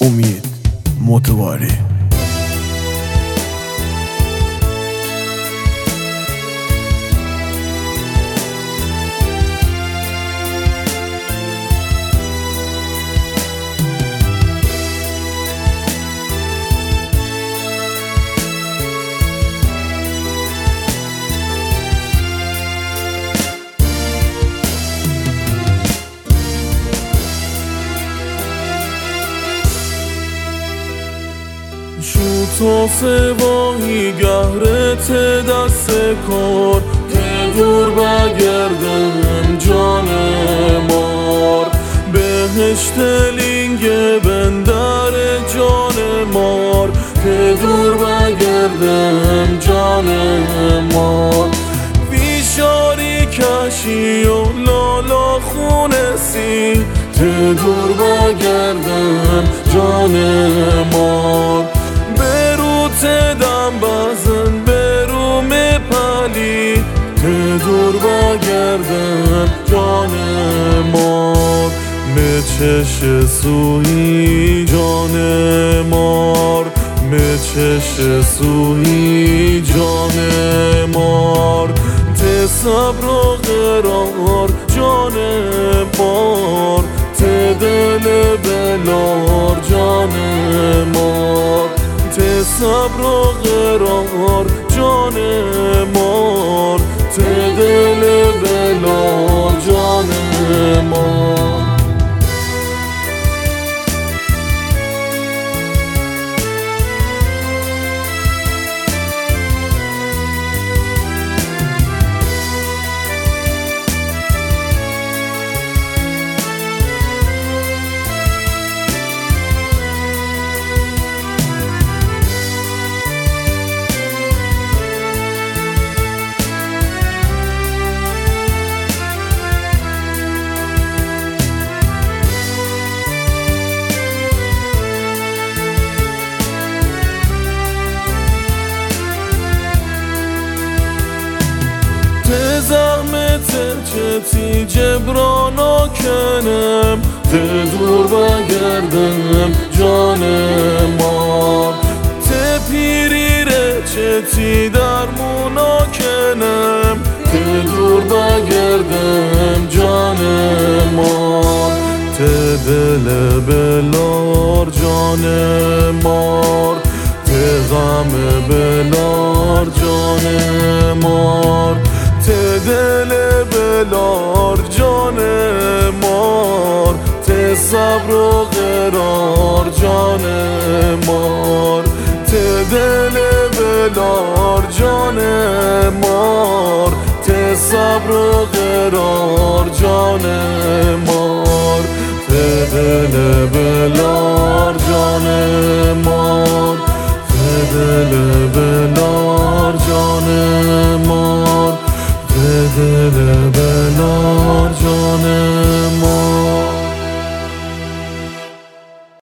امید متواری. تو سواهی گهرت دست کار که دور بگردم جان مار، بهشت لینگ بندر جان مار که دور بگردم جان مار. بیشاری کشی و لالا خونسی که دور بگردم جان مار. تدم بزن برو مپلی که دور بگردم جان مار. مچش سوی جان مار، مچش سوی جان مار. ته صبر و قرار جان مار، ته دل بلار جان مار. ته صبر و قرار جان مار، ته دل بلار جان مار. زحمت چتی جبرانا کنم ته دور بگردم جان مار. ته پیری چتی درمونا کنم ته دور بگردم جان مار. ته دل بلار جان مار، ته غم بلار جان مار. ته دل بلار جان مار، ته صبر و قرار جان مار. ته دل بلار جان مار، ته صبر و قرار جان مار. ته دل بلار جان مار، ته دل بلار جان مار.